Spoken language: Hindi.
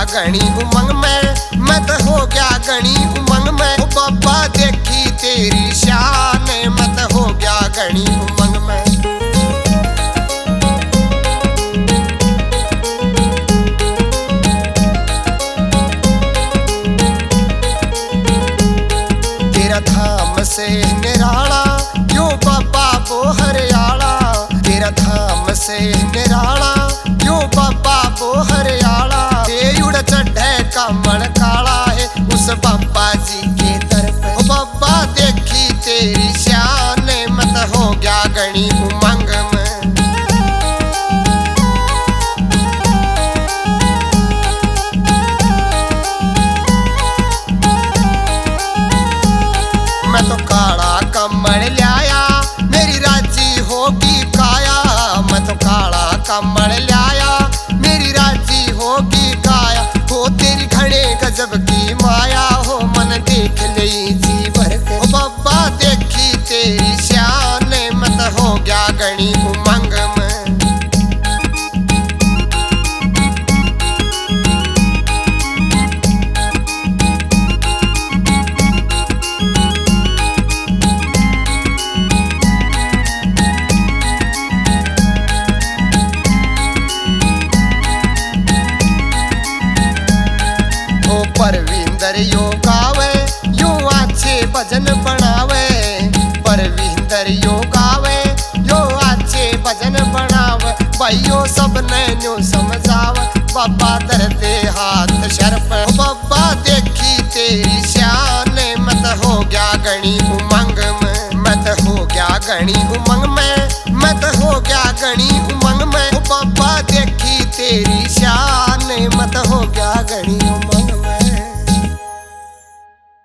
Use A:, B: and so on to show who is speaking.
A: घनी उमंग में, मैं तो हो गया घनी उमंग में। ओ बाबा देखी तेरी शान, मैं तो हो गया घनी उमंग में। तेरा धाम से निराला यो बाबा वो हरियाला, तेरा धाम से निराला यो बाबा वो हरियाला। ते उड़ चढ़े कमल काला है उस बाबा जी के दर पे। ओ बाबा देखी तेरी शान, मैं तो हो गया घनी उमंग में। मैं तो काला कमल लाया मेरी राजी होगी काया, मैं तो काला कमल लाया मेरी राजी होगी काया। हो तेरी घने गजब की माया, हो मन देख ले जी भर के। ओ बाबा देखी तेरी शान, मैं तो हो गया घनी उमंग में। परविंदर यो गावे यो अच्छे भजन बनावे, परविंदर यो गावे यो अच्छे भजन बनावे। भाइयों सब नैनो समझावे, बाबा दर्दे हाथ शर पे। बाबा देखी तेरी शान, मैं तो हो गया घनी उमंग में, मैं तो हो गया घनी उमंग में, मैं तो हो गया घनी उमंग में। बाबा देखी तेरी शान, मैं तो हो गया घनी